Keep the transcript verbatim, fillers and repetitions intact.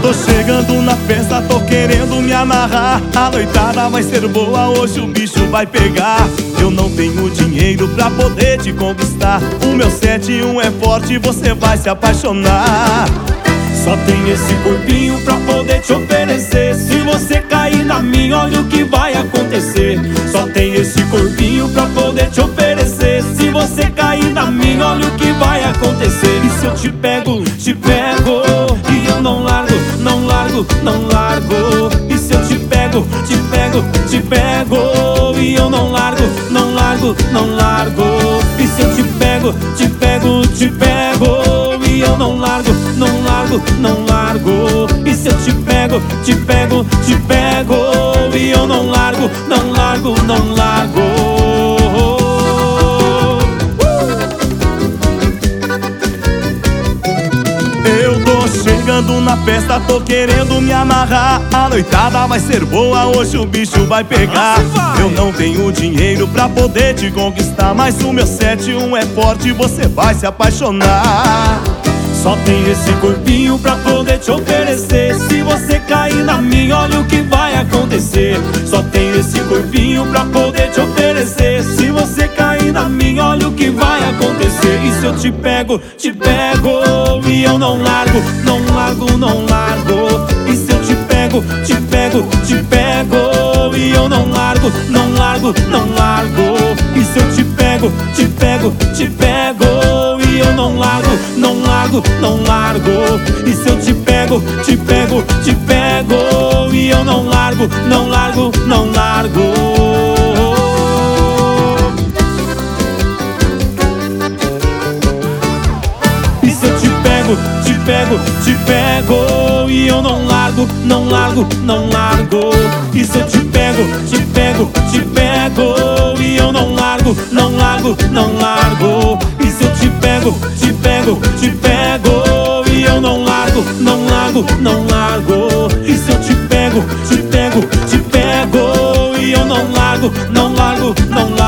Tô chegando na festa, tô querendo me amarrar. A noitada vai ser boa, hoje o bicho vai pegar. Eu não tenho dinheiro pra poder te conquistar. O meu sete um é forte, você vai se apaixonar. Só tem esse corpinho pra poder te oferecer. Se você cair na minha, olha o que vai acontecer. Só tem esse corpinho pra poder te oferecer. Se você cair na minha, olha o que vai acontecer. E se eu te pego, te pego, e eu não largo, não largo, não largo. E se eu te pego, te pego, te pego, e eu não largo, não largo, não largo. E se eu te pego, te pego, te pego, e eu não largo, não largo, não largo. E se eu te pego, te pego, te pego, e eu não largo, não largo, não largo. Eu tô chegando na festa, tô querendo me amarrar. A noitada vai ser boa, hoje o bicho vai pegar. Eu não tenho dinheiro pra poder te conquistar, mas o meu sete um é forte, você vai se apaixonar. Só tem esse corpinho pra poder te oferecer. Se você cair na minha, olha o que vai acontecer. Só tem esse corpinho pra poder te oferecer. Se você cair na minha, olha o que vai acontecer. E se eu te pego, te pego, e eu não largo, não largo, não largo. E se eu te pego, te pego, te pego, e eu não largo, não largo, não largo. E se eu te pego, te pego, te pego, e eu não largo, não largo, não largo. E se eu te pego, te pego, te pego, e eu não largo, não largo, não largo. E se eu te pego, te pego, te pego, e eu não largo, não largo, não largo. E se eu te pego, te pego, te pego, e eu não largo, não largo, não largo. E se eu te pego, te pego, te pego, e eu não largo, não largo, não largo. E se eu te pego, te pego, te pego, e eu não largo, não largo, não largo.